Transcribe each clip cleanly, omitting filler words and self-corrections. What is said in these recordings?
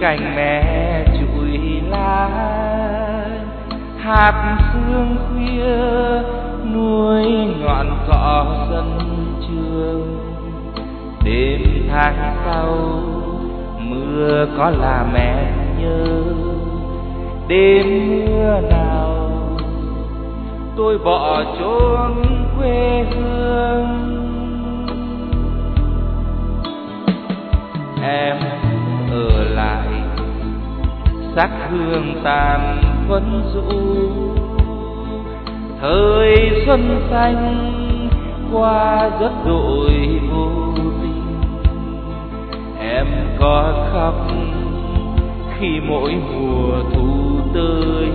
cành mẹ trụi lá, hạt sương khuya nuôi ngọn cỏ sân trường. Đêm tháng sau mưa có là mẹ nhớ, đêm mưa nào tôi bỏ trốn quê hương. Em ở lại sắc hương tàn vẫn rũ, thời xuân xanh qua rất đổi vô tình. Em có khóc khi mỗi mùa thu tới,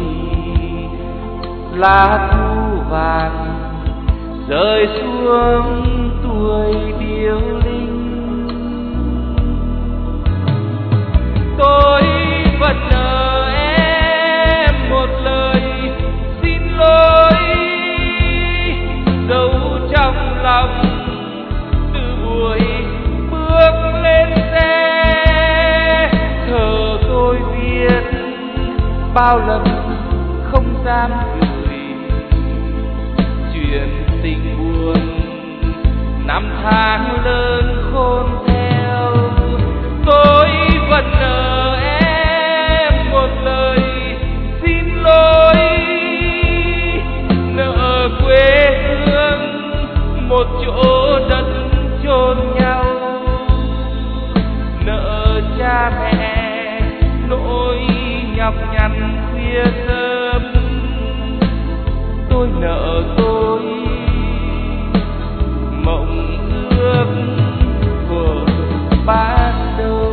lá thu vàng rơi xuống tuổi điêu linh. Tôi vẫn nợ em một lời xin lỗi, dấu trong lòng từ buổi bước lên xe. Thờ tôi viết bao lần không dám gửi, chuyện tình buồn năm tháng lớn khôn theo. Tôi vẫn nợ em một lời xin lỗi, nợ quê hương một chỗ đất chôn nhau, nợ cha mẹ nỗi nhọc nhằn khuya sớm. Tôi nợ tôi mộng ước của ban đầu.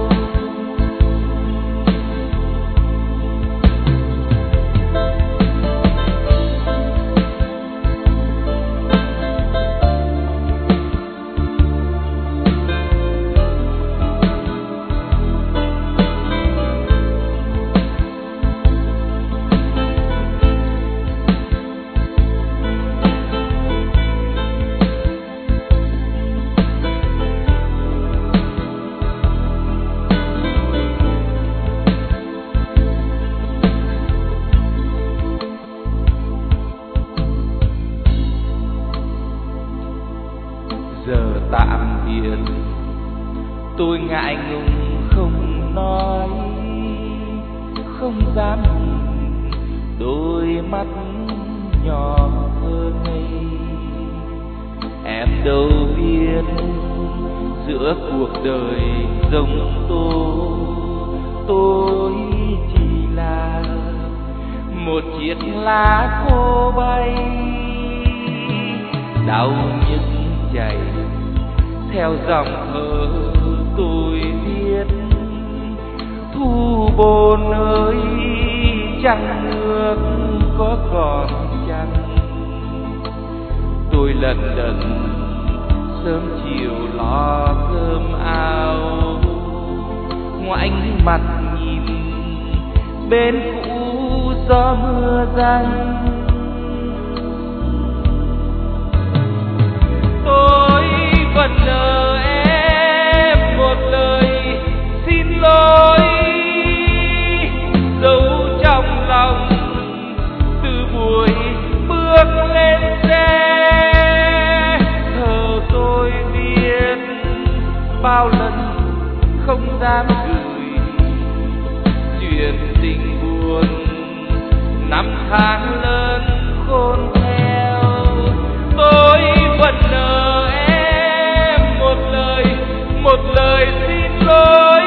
Giờ tạm biệt tôi ngại ngùng không nói, không dám nhìn đôi mắt nhỏ thơ ngây. Em đâu biết giữa cuộc đời giống tôi chỉ là một chiếc lá khô bay, đau nhức chảy theo dòng thơ tôi viết. Thu bồn ơi trăng nước có còn chăng, tôi lần đần sớm chiều lo cơm áo, ngoảnh mặt nhìn bên cũ gió mưa răng. Tôi vẫn nợ em một lời xin lỗi, dấu trong lòng từ buổi bước lên xe. Thờ tôi viết bao lần không dám gửi, chuyện tình buồn năm tháng lớn khôn theo. Tôi vẫn nợ em một lời xin lỗi,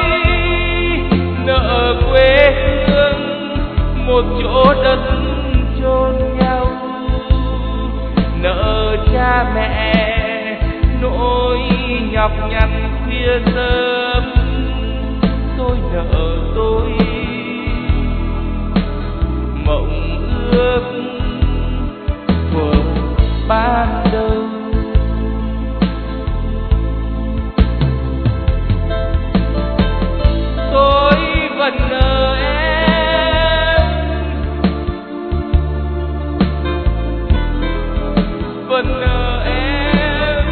nợ quê hương một chỗ đất chôn nhau, nợ cha mẹ nỗi nhọc nhằn khuya sớm. Tôi nợ tôi mộng ước của ban đầu. Tôi vẫn nợ em, vẫn nợ em.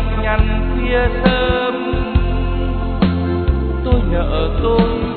nhọc nhằn khuya sớm, tôi nợ tôi